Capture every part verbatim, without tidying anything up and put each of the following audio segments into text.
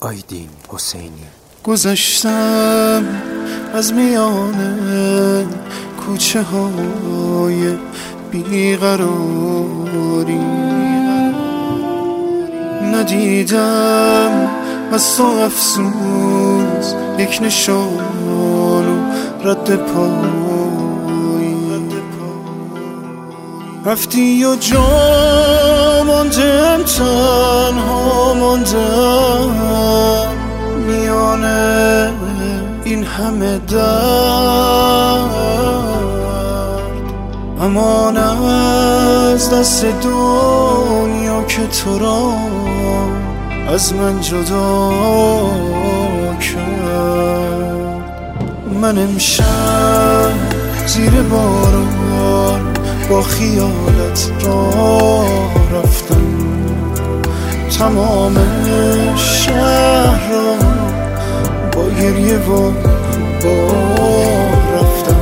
آیدین حسینی. گذشتم از میان کوچه های بیقراری، ندیدم از تو افسوس یک نشان و رد پایی. رفتی و جا ماندم، تنها ماندم میان این همه درد. امان از دست دنیا که تو را از من جدا کرد. من امشب زیر باران با خیالت راه رفتم، تمام شهر را با گریه و بار رفتم.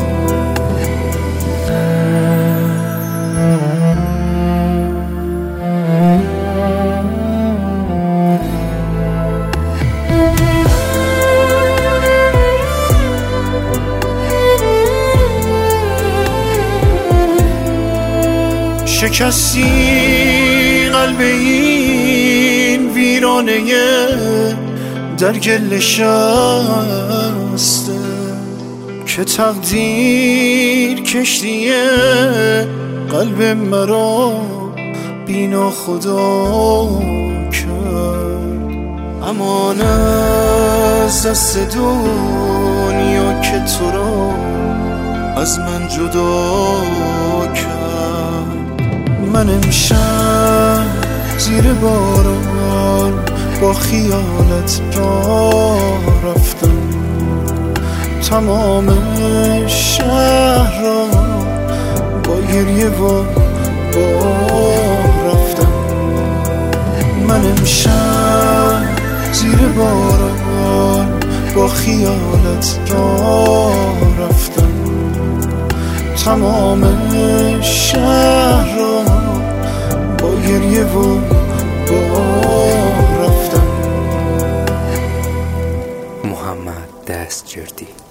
شکستی قلب این ویرانه در گل شسته که تقدیر کشتی قلب مرا بینا خدا کرد. امان از دست دنیا که تو را از من جدا کرد. من امشب زیر باران با خیالت راه رفتم، تمام شهر را با گریه و بار رفتم. من امشب زیر باران با خیالت راه رفتم، تمام شهر را با گریه و بار رفتم. محمد دستجردی.